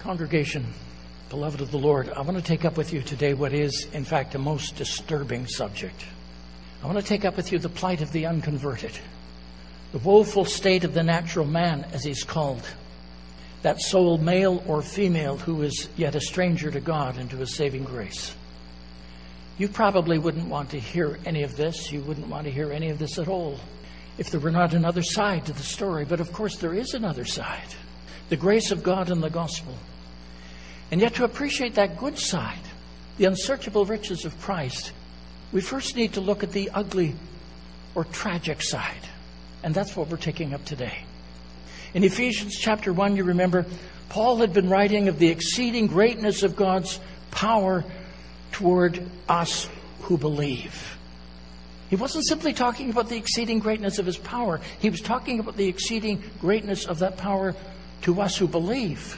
Congregation, beloved of the Lord, I want to take up with you today what is, in fact, a most disturbing subject. I want to take up with you the plight of the unconverted, the woeful state of the natural man, as he's called, that soul, male or female, who is yet a stranger to God and to His saving grace. You probably wouldn't want to hear any of this. You wouldn't want to hear any of this at all if there were not another side to the story. But of course there is another side, the grace of God and the gospel. And yet to appreciate that good side, the unsearchable riches of Christ, we first need to look at the ugly or tragic side. And that's what we're taking up today. In Ephesians chapter 1, you remember, Paul had been writing of the exceeding greatness of God's power toward us who believe. He wasn't simply talking about the exceeding greatness of His power. He was talking about the exceeding greatness of that power to us who believe.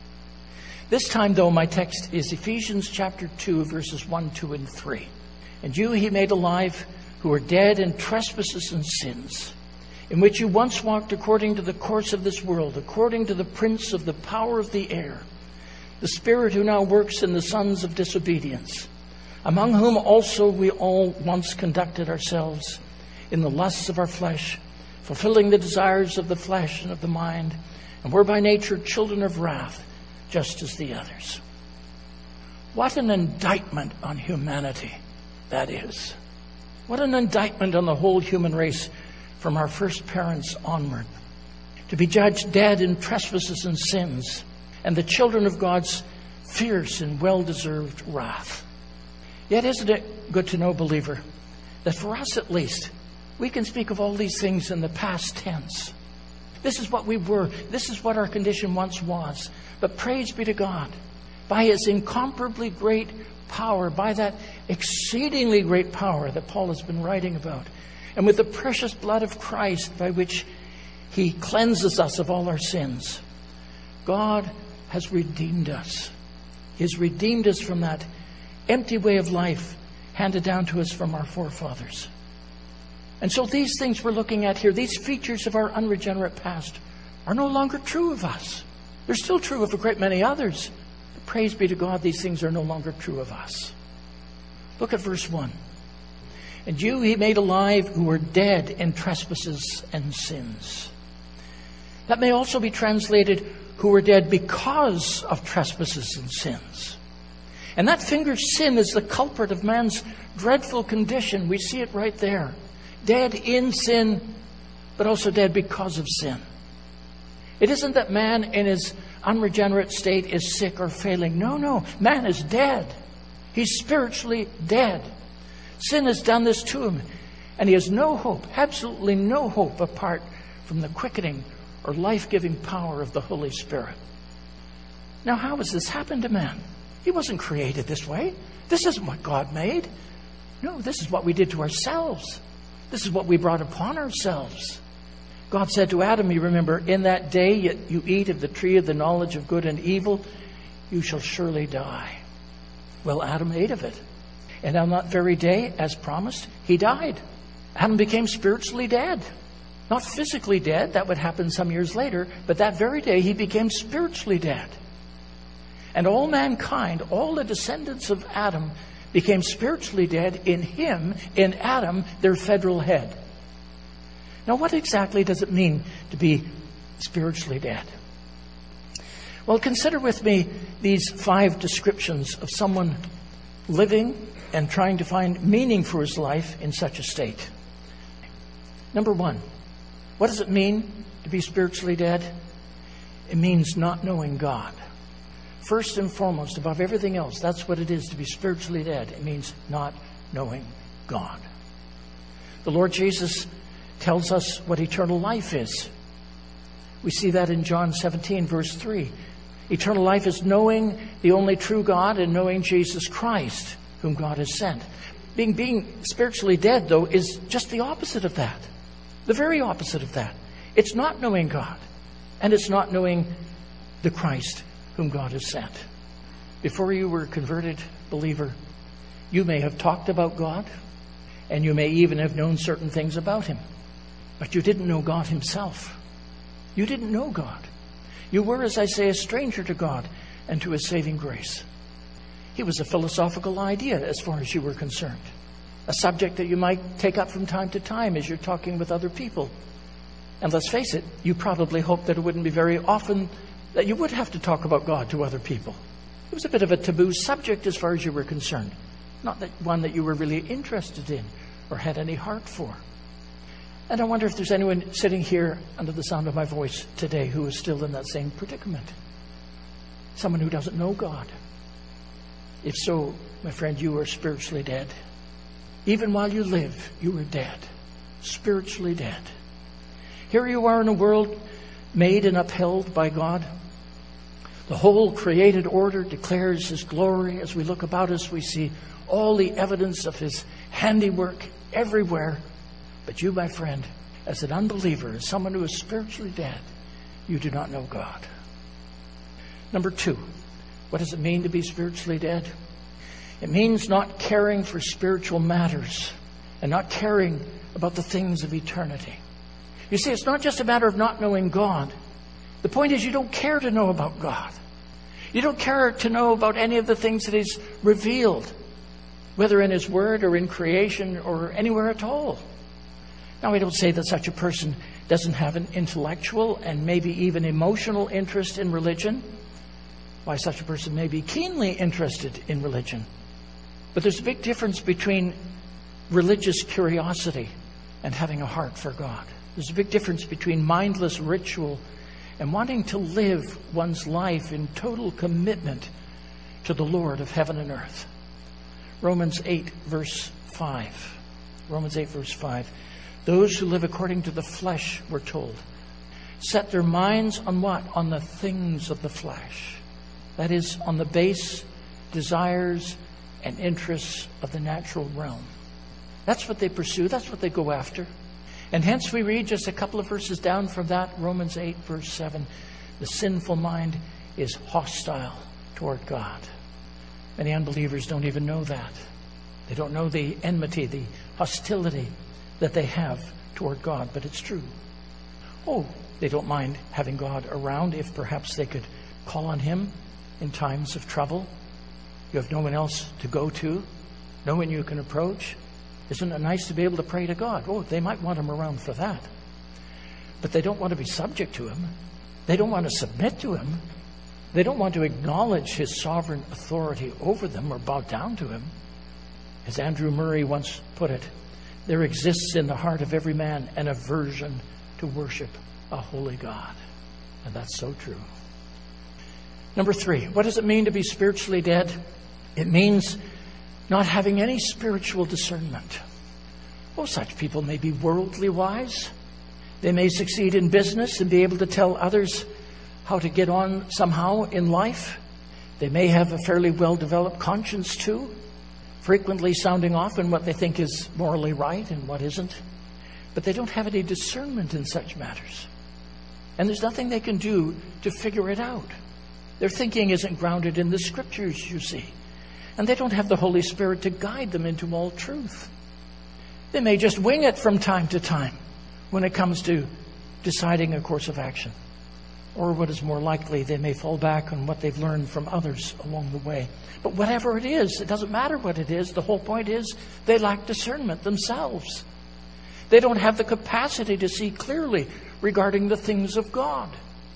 This time, though, my text is Ephesians chapter 2, verses 1, 2, and 3. And you He made alive who are dead in trespasses and sins, in which you once walked according to the course of this world, according to the prince of the power of the air, the spirit who now works in the sons of disobedience, among whom also we all once conducted ourselves in the lusts of our flesh, fulfilling the desires of the flesh and of the mind, and were by nature children of wrath, just as the others. What an indictment on humanity that is. What an indictment on the whole human race from our first parents onward. To be judged dead in trespasses and sins, and the children of God's fierce and well-deserved wrath. Yet isn't it good to know, believer, that for us at least, we can speak of all these things in the past tense. This is what we were. This is what our condition once was. But praise be to God, by His incomparably great power, by that exceedingly great power that Paul has been writing about, and with the precious blood of Christ by which He cleanses us of all our sins, God has redeemed us. He has redeemed us from that empty way of life handed down to us from our forefathers. And so these things we're looking at here, these features of our unregenerate past, are no longer true of us. They're still true of a great many others. But praise be to God, these things are no longer true of us. Look at verse 1. And you He made alive who were dead in trespasses and sins. That may also be translated, who were dead because of trespasses and sins. And that finger sin is the culprit of man's dreadful condition. We see it right there. Dead in sin, but also dead because of sin. It isn't that man in his unregenerate state is sick or failing. No. Man is dead. He's spiritually dead. Sin has done this to him. And he has no hope, absolutely no hope, apart from the quickening or life-giving power of the Holy Spirit. Now, how has this happened to man? He wasn't created this way. This isn't what God made. No, this is what we did to ourselves. This is what we brought upon ourselves. God said to Adam, you remember, in that day you eat of the tree of the knowledge of good and evil, you shall surely die. Well, Adam ate of it. And on that very day, as promised, he died. Adam became spiritually dead. Not physically dead, that would happen some years later, but that very day he became spiritually dead. And all mankind, all the descendants of Adam, became spiritually dead in him, in Adam, their federal head. Now, what exactly does it mean to be spiritually dead? Well, consider with me these 5 descriptions of someone living and trying to find meaning for his life in such a state. Number 1, what does it mean to be spiritually dead? It means not knowing God. First and foremost, above everything else, that's what it is to be spiritually dead. It means not knowing God. The Lord Jesus tells us what eternal life is. We see that in John 17, verse 3. Eternal life is knowing the only true God and knowing Jesus Christ, whom God has sent. Being spiritually dead, though, is just the opposite of that. The very opposite of that. It's not knowing God, and it's not knowing the Christ whom God has sent. Before you were a converted believer, you may have talked about God, and you may even have known certain things about Him. But you didn't know God Himself. You didn't know God. You were, as I say, a stranger to God and to His saving grace. He was a philosophical idea as far as you were concerned. A subject that you might take up from time to time as you're talking with other people. And let's face it, you probably hoped that it wouldn't be very often that you would have to talk about God to other people. It was a bit of a taboo subject as far as you were concerned. Not that one that you were really interested in or had any heart for. And I wonder if there's anyone sitting here under the sound of my voice today who is still in that same predicament. Someone who doesn't know God. If so, my friend, you are spiritually dead. Even while you live, you are dead. Spiritually dead. Here you are in a world made and upheld by God. The whole created order declares His glory. As we look about us, we see all the evidence of His handiwork everywhere. But you, my friend, as an unbeliever, as someone who is spiritually dead, you do not know God. Number 2, what does it mean to be spiritually dead? It means not caring for spiritual matters and not caring about the things of eternity. You see, it's not just a matter of not knowing God. The point is you don't care to know about God. You don't care to know about any of the things that He's revealed, whether in His Word or in creation or anywhere at all. Now, I don't say that such a person doesn't have an intellectual and maybe even emotional interest in religion. Why, such a person may be keenly interested in religion. But there's a big difference between religious curiosity and having a heart for God. There's a big difference between mindless ritual and wanting to live one's life in total commitment to the Lord of heaven and earth. Romans 8, verse 5. Romans 8, verse 5. Those who live according to the flesh, we're told, set their minds on what? On the things of the flesh. That is, on the base desires and interests of the natural realm. That's what they pursue. That's what they go after. And hence we read just a couple of verses down from that, Romans 8, verse 7. The sinful mind is hostile toward God. Many unbelievers don't even know that. They don't know the enmity, the hostility that they have toward God, but it's true. Oh, they don't mind having God around if perhaps they could call on Him in times of trouble. You have no one else to go to, no one you can approach. Isn't it nice to be able to pray to God? Oh, they might want Him around for that. But they don't want to be subject to Him. They don't want to submit to Him. They don't want to acknowledge His sovereign authority over them or bow down to Him. As Andrew Murray once put it, there exists in the heart of every man an aversion to worship a holy God. And that's so true. Number 3, what does it mean to be spiritually dead? It means not having any spiritual discernment. Oh, such people may be worldly wise. They may succeed in business and be able to tell others how to get on somehow in life. They may have a fairly well-developed conscience too, frequently sounding off in what they think is morally right and what isn't. But they don't have any discernment in such matters. And there's nothing they can do to figure it out. Their thinking isn't grounded in the Scriptures, you see. And they don't have the Holy Spirit to guide them into all truth. They may just wing it from time to time when it comes to deciding a course of action. Or what is more likely, they may fall back on what they've learned from others along the way. But whatever it is, it doesn't matter what it is. The whole point is they lack discernment themselves. They don't have the capacity to see clearly regarding the things of God.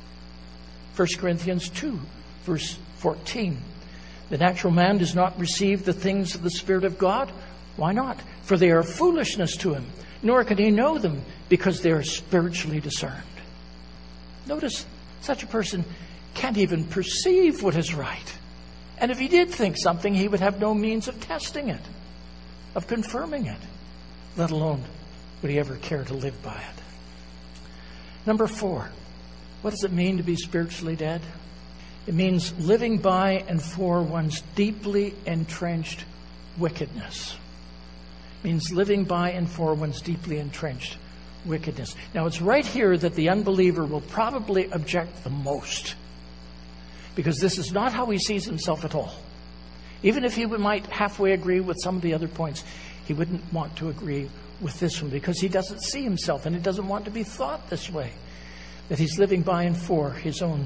1 Corinthians 2, verse 14. The natural man does not receive the things of the Spirit of God. Why not? For they are foolishness to him, nor can he know them because they are spiritually discerned. Notice, such a person can't even perceive what is right. And if he did think something, he would have no means of testing it, of confirming it, let alone would he ever care to live by it. Number 4, what does it mean to be spiritually dead? It means living by and for one's deeply entrenched wickedness. It means living by and for one's deeply entrenched wickedness. Now, it's right here that the unbeliever will probably object the most, because this is not how he sees himself at all. Even if he might halfway agree with some of the other points, he wouldn't want to agree with this one because he doesn't see himself and he doesn't want to be thought this way, that he's living by and for his own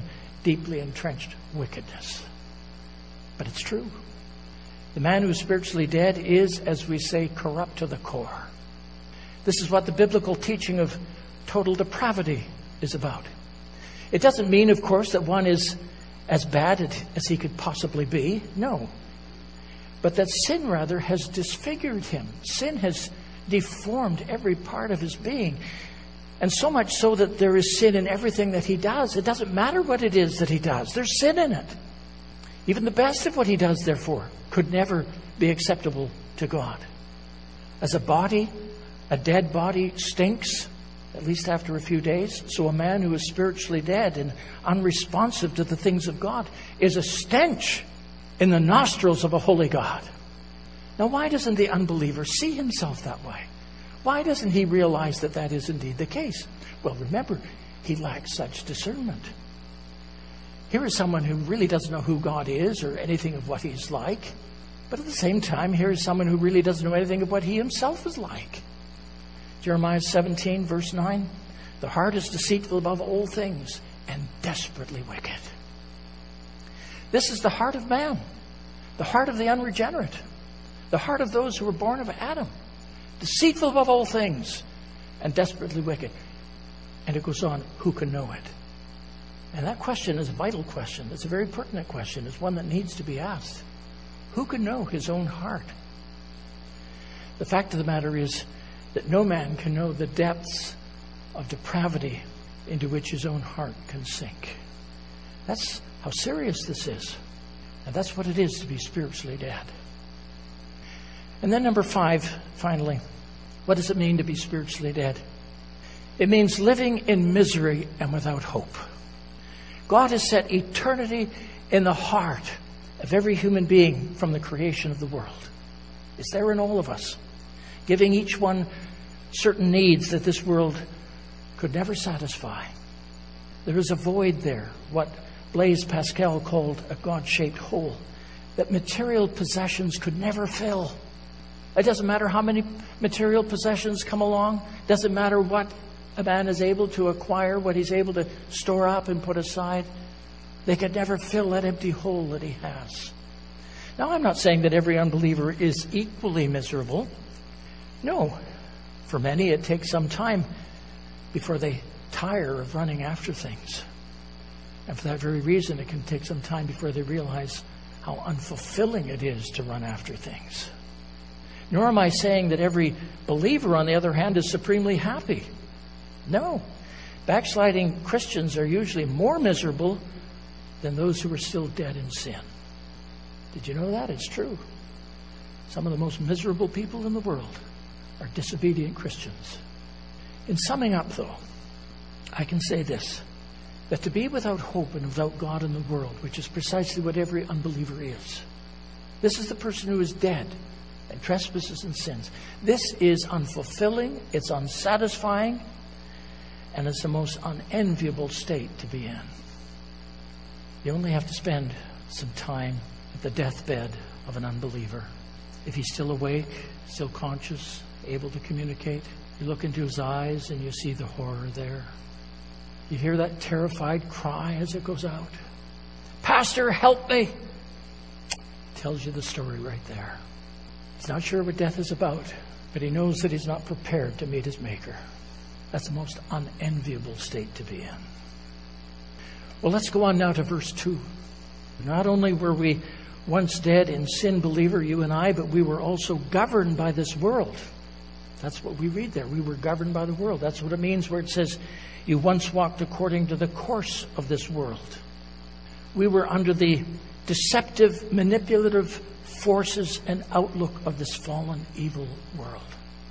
deeply entrenched wickedness. But it's true. The man who is spiritually dead is, as we say, corrupt to the core. This is what the biblical teaching of total depravity is about. It doesn't mean, of course, that one is as bad as he could possibly be. No. But that sin, rather, has disfigured him. Sin has deformed every part of his being. And so much so that there is sin in everything that he does. It doesn't matter what it is that he does. There's sin in it. Even the best of what he does, therefore, could never be acceptable to God. As a body, a dead body stinks, at least after a few days. So a man who is spiritually dead and unresponsive to the things of God is a stench in the nostrils of a holy God. Now, why doesn't the unbeliever see himself that way? Why doesn't he realize that that is indeed the case? Well, remember, he lacks such discernment. Here is someone who really doesn't know who God is or anything of what he's like. But at the same time, here is someone who really doesn't know anything of what he himself is like. Jeremiah 17, verse 9. The heart is deceitful above all things and desperately wicked. This is the heart of man. The heart of the unregenerate. The heart of those who were born of Adam. Deceitful above all things and desperately wicked. And it goes on, who can know it? And that question is a vital question. It's a very pertinent question. It's one that needs to be asked. Who can know his own heart? The fact of the matter is that no man can know the depths of depravity into which his own heart can sink. That's how serious this is. And that's what it is to be spiritually dead. And then number 5, finally, what does it mean to be spiritually dead? It means living in misery and without hope. God has set eternity in the heart of every human being from the creation of the world. It's there in all of us, giving each one certain needs that this world could never satisfy. There is a void there, what Blaise Pascal called a God-shaped hole, that material possessions could never fill. It doesn't matter how many material possessions come along. It doesn't matter what a man is able to acquire, what he's able to store up and put aside. They could never fill that empty hole that he has. Now, I'm not saying that every unbeliever is equally miserable. No. For many, it takes some time before they tire of running after things. And for that very reason, it can take some time before they realize how unfulfilling it is to run after things. Nor am I saying that every believer, on the other hand, is supremely happy. No. Backsliding Christians are usually more miserable than those who are still dead in sin. Did you know that? It's true. Some of the most miserable people in the world are disobedient Christians. In summing up, though, I can say this, that to be without hope and without God in the world, which is precisely what every unbeliever is, this is the person who is dead in trespasses and sins. This is unfulfilling, it's unsatisfying, and it's the most unenviable state to be in. You only have to spend some time at the deathbed of an unbeliever. If he's still awake, still conscious, able to communicate, you look into his eyes and you see the horror there. You hear that terrified cry as it goes out. Pastor, help me! Tells you the story right there. He's not sure what death is about, but he knows that he's not prepared to meet his Maker. That's the most unenviable state to be in. Well, let's go on now to verse 2. Not only were we once dead in sin, believer, you and I, but we were also governed by this world. That's what we read there. We were governed by the world. That's what it means where it says, you once walked according to the course of this world. We were under the deceptive, manipulative forces and outlook of this fallen, evil world.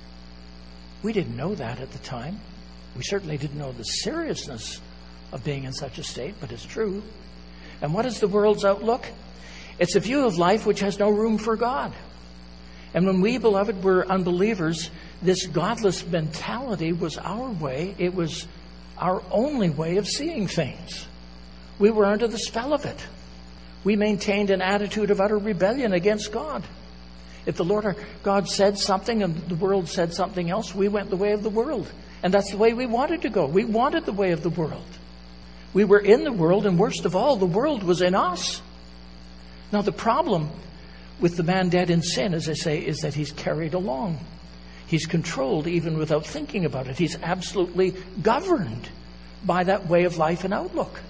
We didn't know that at the time. We certainly didn't know the seriousness of being in such a state, but it's true. And what is the world's outlook? It's a view of life which has no room for God. And when we, beloved, were unbelievers, this godless mentality was our way. It was our only way of seeing things. We were under the spell of it. We maintained an attitude of utter rebellion against God. If the Lord our God said something and the world said something else, we went the way of the world. And that's the way we wanted to go. We wanted the way of the world. We were in the world, and worst of all, the world was in us. Now, the problem with the man dead in sin, as I say, is that he's carried along. He's controlled even without thinking about it. He's absolutely governed by that way of life and outlook.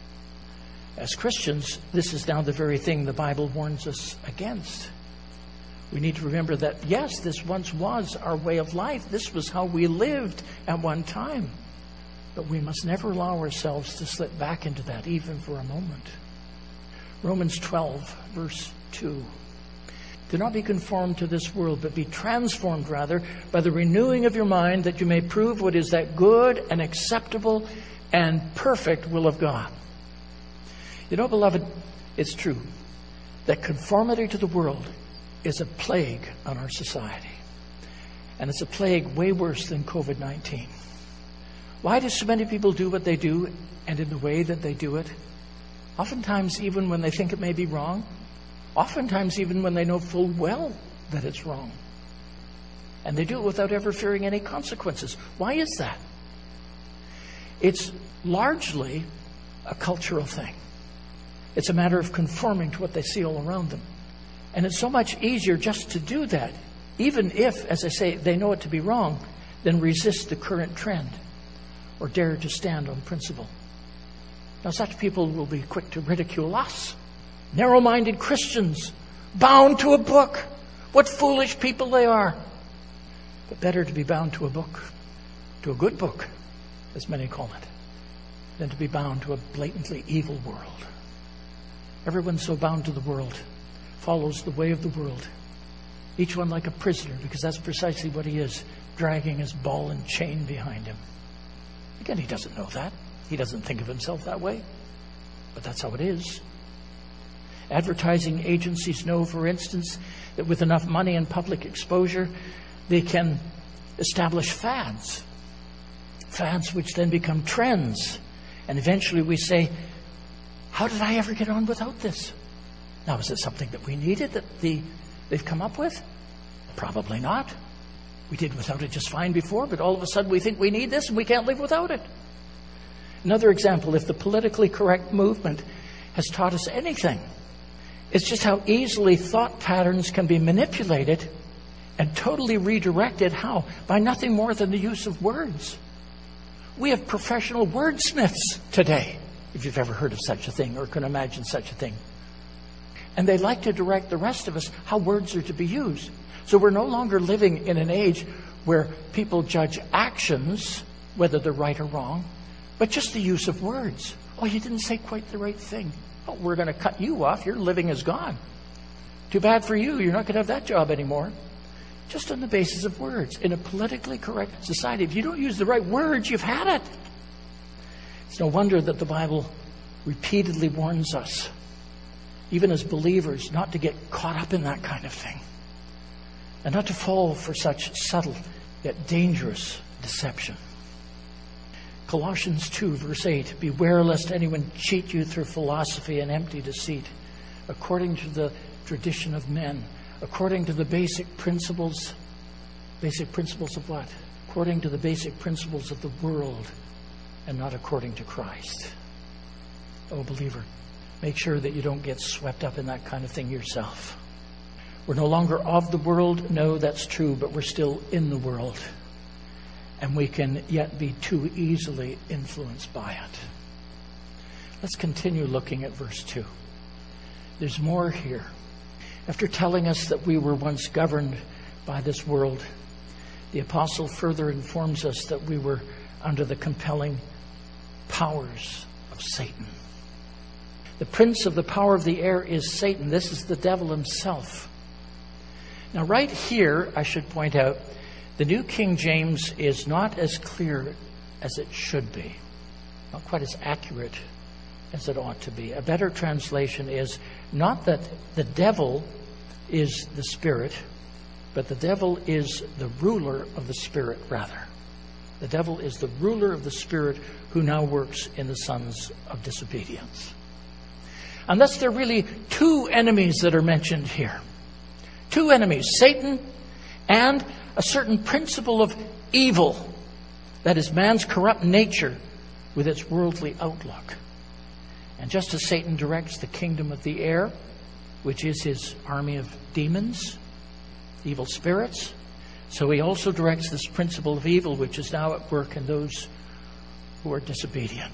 As Christians, this is now the very thing the Bible warns us against. We need to remember that, yes, this once was our way of life. This was how we lived at one time. But we must never allow ourselves to slip back into that, even for a moment. Romans 12, verse 2. Do not be conformed to this world, but be transformed, rather, by the renewing of your mind, that you may prove what is that good and acceptable and perfect will of God. You know, beloved, it's true that conformity to the world is a plague on our society. And it's a plague way worse than COVID-19. Why do so many people do what they do and in the way that they do it? Oftentimes even when they think it may be wrong. Oftentimes even when they know full well that it's wrong. And they do it without ever fearing any consequences. Why is that? It's largely a cultural thing. It's a matter of conforming to what they see all around them. And it's so much easier just to do that, even if, as I say, they know it to be wrong, than resist the current trend or dare to stand on principle. Now, such people will be quick to ridicule us. Narrow-minded Christians, bound to a book. What foolish people they are. But better to be bound to a book, to a good book, as many call it, than to be bound to a blatantly evil world. Everyone so bound to the world follows the way of the world. Each one like a prisoner, because that's precisely what he is, dragging his ball and chain behind him. Again, he doesn't know that. He doesn't think of himself that way. But that's how it is. Advertising agencies know, for instance, that with enough money and public exposure, they can establish fads. Fads which then become trends. And eventually we say, how did I ever get on without this? Now, is it something that we needed that they've come up with? Probably not. We did without it just fine before, but all of a sudden we think we need this and we can't live without it. Another example, if the politically correct movement has taught us anything, it's just how easily thought patterns can be manipulated and totally redirected. How? By nothing more than the use of words. We have professional wordsmiths today, if you've ever heard of such a thing or can imagine such a thing. And they like to direct the rest of us how words are to be used. So we're no longer living in an age where people judge actions, whether they're right or wrong, but just the use of words. Oh, you didn't say quite the right thing. Oh, we're going to cut you off. Your living is gone. Too bad for you. You're not going to have that job anymore. Just on the basis of words. In a politically correct society, if you don't use the right words, you've had it. It's no wonder that the Bible repeatedly warns us, even as believers, not to get caught up in that kind of thing. And not to fall for such subtle yet dangerous deception. Colossians 2, verse 8, beware lest anyone cheat you through philosophy and empty deceit, according to the tradition of men, according to the basic principles of what? According to the basic principles of the world, and not according to Christ. Oh, believer, make sure that you don't get swept up in that kind of thing yourself. We're no longer of the world. No, that's true, but we're still in the world. And we can yet be too easily influenced by it. Let's continue looking at verse 2. There's more here. After telling us that we were once governed by this world, the apostle further informs us that we were under the compelling powers of Satan. The prince of the power of the air is Satan. This is the devil himself. Now, right here, I should point out, the New King James is not as clear as it should be. Not quite as accurate as it ought to be. A better translation is not that the devil is the spirit, but the devil is the ruler of the spirit, rather. The devil is the ruler of the spirit who now works in the sons of disobedience. And thus there are really two enemies that are mentioned here. Two enemies, Satan and a certain principle of evil, that is man's corrupt nature, with its worldly outlook. And just as Satan directs the kingdom of the air, which is his army of demons, evil spirits, so he also directs this principle of evil, which is now at work in those who are disobedient.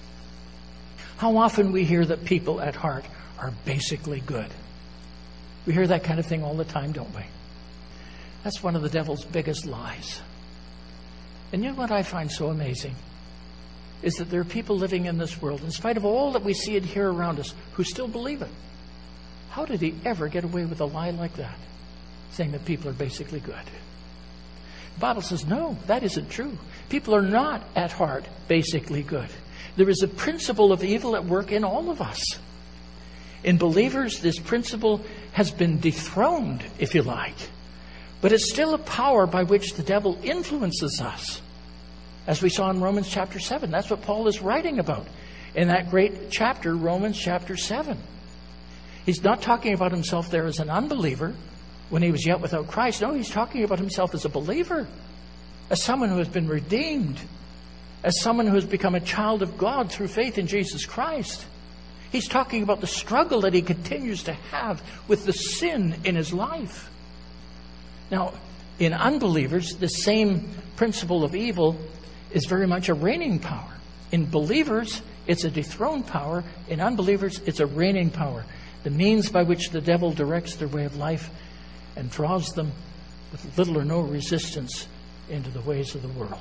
How often we hear that people at heart are basically good. We hear that kind of thing all the time, don't we? That's one of the devil's biggest lies. And you know what I find so amazing? Is that there are people living in this world, in spite of all that we see and hear around us, who still believe it. How did he ever get away with a lie like that? Saying that people are basically good. The Bible says, no, that isn't true. People are not at heart basically good. There is a principle of evil at work in all of us. In believers, this principle has been dethroned, if you like. But it's still a power by which the devil influences us. As we saw in Romans chapter 7. That's what Paul is writing about in that great chapter, Romans chapter 7. He's not talking about himself there as an unbeliever when he was yet without Christ. No, he's talking about himself as a believer, as someone who has been redeemed, as someone who has become a child of God through faith in Jesus Christ. He's talking about the struggle that he continues to have with the sin in his life. Now, in unbelievers, the same principle of evil is very much a reigning power. In believers, it's a dethroned power. In unbelievers, it's a reigning power. The means by which the devil directs their way of life and draws them with little or no resistance into the ways of the world.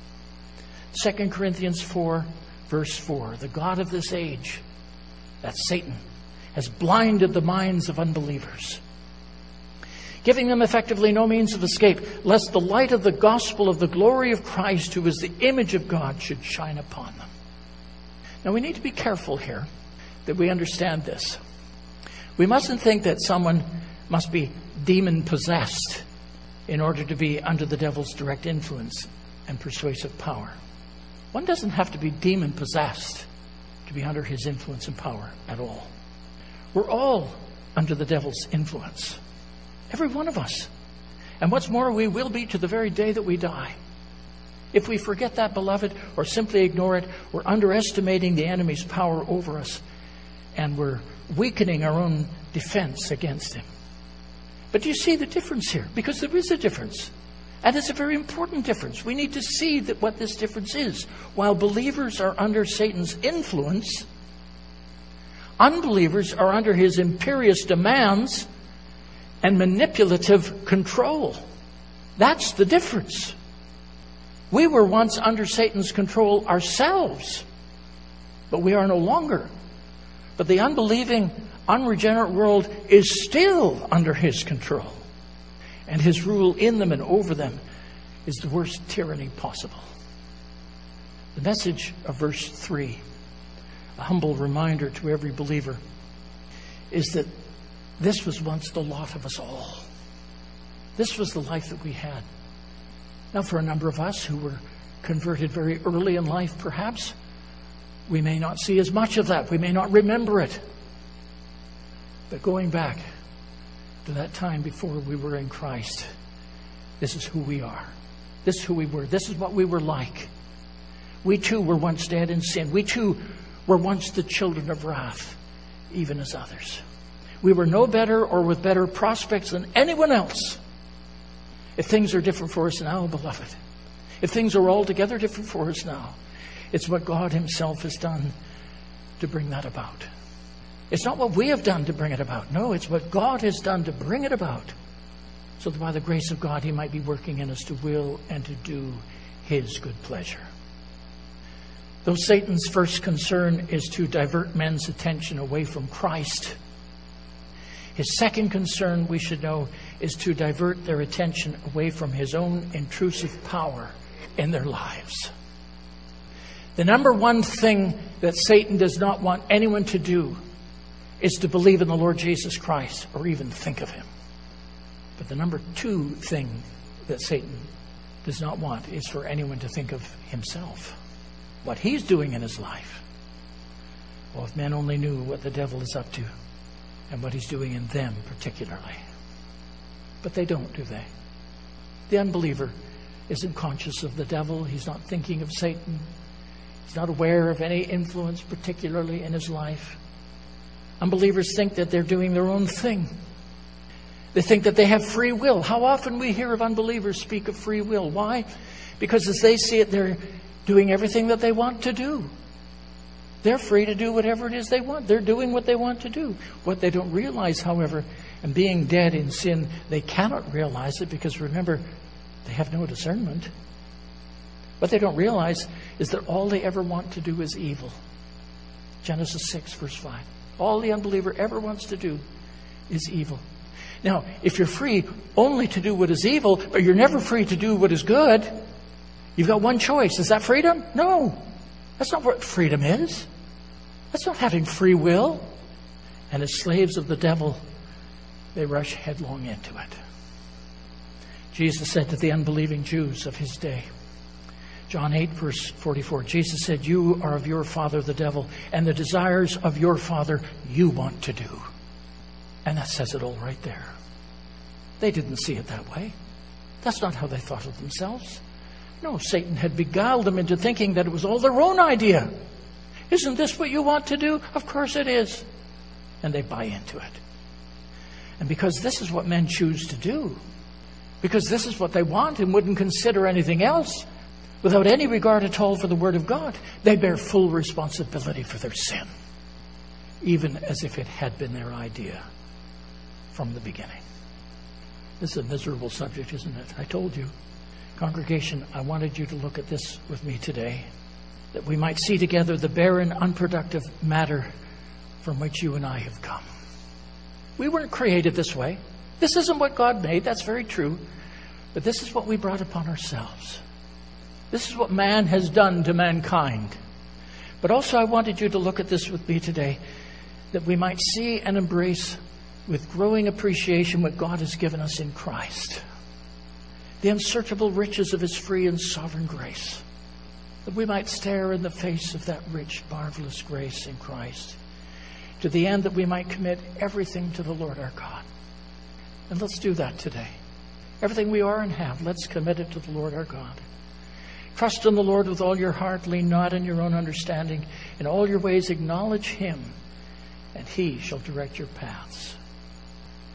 2 Corinthians 4, verse 4. The God of this age, that's Satan, has blinded the minds of unbelievers, giving them effectively no means of escape, lest the light of the gospel of the glory of Christ, who is the image of God, should shine upon them. Now we need to be careful here that we understand this. We mustn't think that someone must be demon-possessed in order to be under the devil's direct influence and persuasive power. One doesn't have to be demon-possessed to be under his influence and power at all. We're all under the devil's influence. Every one of us. And what's more, we will be to the very day that we die. If we forget that, beloved, or simply ignore it, we're underestimating the enemy's power over us, and we're weakening our own defense against him. But do you see the difference here? Because there is a difference. And it's a very important difference. We need to see that what this difference is. While believers are under Satan's influence, unbelievers are under his imperious demands and manipulative control. That's the difference. We were once under Satan's control ourselves, but we are no longer. But the unbelieving, unregenerate world is still under his control. And his rule in them and over them is the worst tyranny possible. The message of verse 3, a humble reminder to every believer, is that this was once the lot of us all. This was the life that we had. Now, for a number of us who were converted very early in life, perhaps, we may not see as much of that. We may not remember it. But going back to that time before we were in Christ, this is who we are. This is who we were. This is what we were like. We too were once dead in sin. We too were once the children of wrath, even as others. We were no better or with better prospects than anyone else. If things are different for us now, beloved, if things are altogether different for us now, it's what God himself has done to bring that about. It's not what we have done to bring it about. No, it's what God has done to bring it about, so that by the grace of God he might be working in us to will and to do his good pleasure. Though Satan's first concern is to divert men's attention away from Christ, his second concern, we should know, is to divert their attention away from his own intrusive power in their lives. The number one thing that Satan does not want anyone to do is to believe in the Lord Jesus Christ or even think of him. But the number two thing that Satan does not want is for anyone to think of himself, what he's doing in his life. Well, if men only knew what the devil is up to and what he's doing in them particularly. But they don't, do they? The unbeliever isn't conscious of the devil. He's not thinking of Satan. He's not aware of any influence particularly in his life. Unbelievers think that they're doing their own thing. They think that they have free will. How often we hear of unbelievers speak of free will. Why? Because as they see it, they're doing everything that they want to do. They're free to do whatever it is they want. They're doing what they want to do. What they don't realize, however, and being dead in sin, they cannot realize it because, remember, they have no discernment. What they don't realize is that all they ever want to do is evil. Genesis 6, verse 5. All the unbeliever ever wants to do is evil. Now, if you're free only to do what is evil, but you're never free to do what is good, you've got one choice. Is that freedom? No. That's not what freedom is. That's not having free will. And as slaves of the devil, they rush headlong into it. Jesus said to the unbelieving Jews of his day, John 8, verse 44, Jesus said, "You are of your father, the devil, and the desires of your father you want to do." And that says it all right there. They didn't see it that way. That's not how they thought of themselves. No, Satan had beguiled them into thinking that it was all their own idea. Isn't this what you want to do? Of course it is. And they buy into it. And because this is what men choose to do, because this is what they want and wouldn't consider anything else, without any regard at all for the Word of God, they bear full responsibility for their sin, even as if it had been their idea from the beginning. This is a miserable subject, isn't it? I told you. Congregation, I wanted you to look at this with me today, that we might see together the barren, unproductive matter from which you and I have come. We weren't created this way. This isn't what God made. That's very true. But this is what we brought upon ourselves. This is what man has done to mankind. But also I wanted you to look at this with me today, that we might see and embrace with growing appreciation what God has given us in Christ. The unsearchable riches of His free and sovereign grace. That we might stare in the face of that rich, marvelous grace in Christ, to the end that we might commit everything to the Lord our God. And let's do that today. Everything we are and have, let's commit it to the Lord our God. Trust in the Lord with all your heart. Lean not on your own understanding. In all your ways acknowledge Him, and He shall direct your paths.